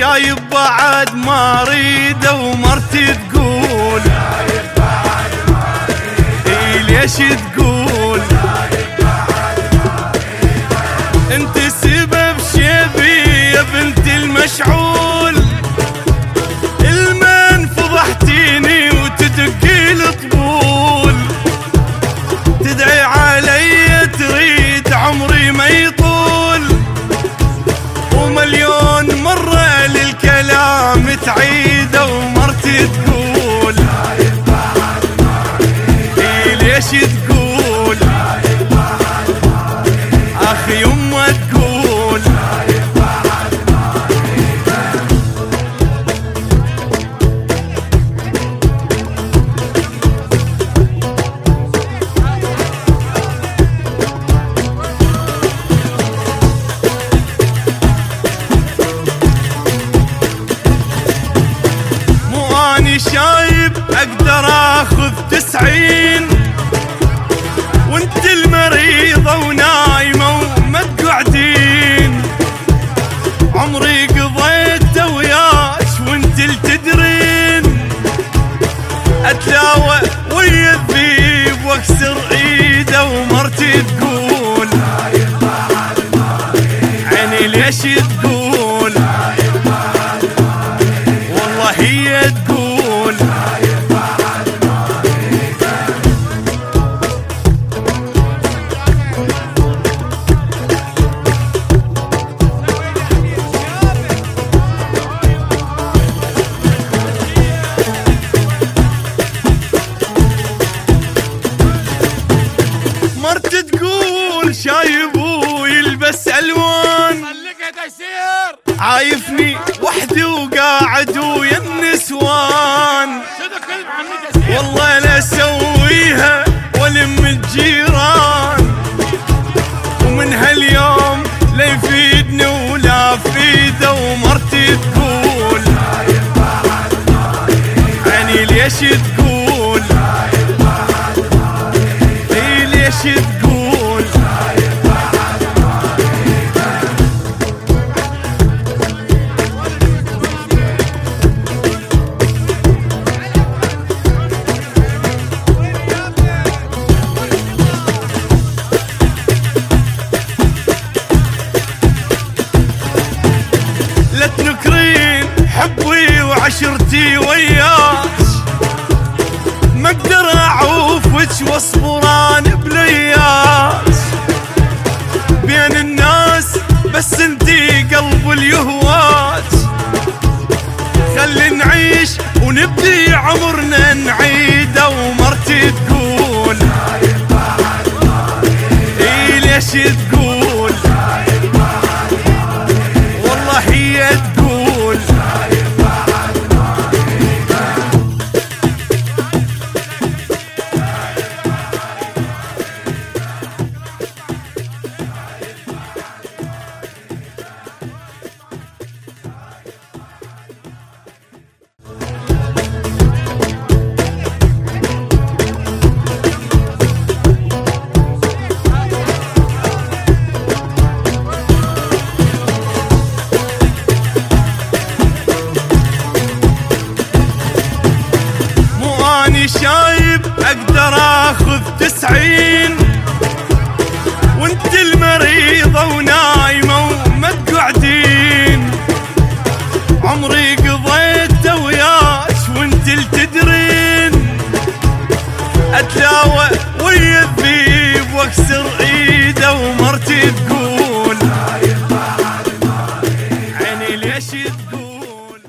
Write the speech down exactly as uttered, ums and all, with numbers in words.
شايب بعد ما اريده ومرتي تقول اي ليش تقول انت سبب شيبي يا بنت المشعول المن فضحتيني وتدقي الطبول تدعي علي تريد عمري ما يطول ومليون مرة للكلام تعيده ومرتي تقول اي ليش تقول اخي يمه تقول مو اني شايب اقدر اخذ تسعين وانت المريضة ونايمة وما تقعدين عمري قضيته وياك وانت التدرين اتلاوى ويا الذيب واكسر ايده ومرتي تقول عيني ليش تقول والله هي تقول مرت تقول شايبو يلبس الوان عايفني وحدي وقاعد ويا النسوان والله لا اسويها والم الجيران ومن هاليوم لا يفيدني ولا فيده ومرتي تقول عيني ليش تقول اي ليش تقول لا تنكرين حبي وعشرتي وياك ما اقدر اعوفك واصبر انا بلياك بين الناس بس انتي قلب اليهواك خلي نعيش ونبدي عمرنا نعيده ومرتي تقول اي ليش تقول والله هي تقول اني شايب اقدر اخذ تسعين وانت المريضة ونايمة وما تقعدين عمري قضيته وياك وانت التدرين اتلاوى ويا الذيب واكسر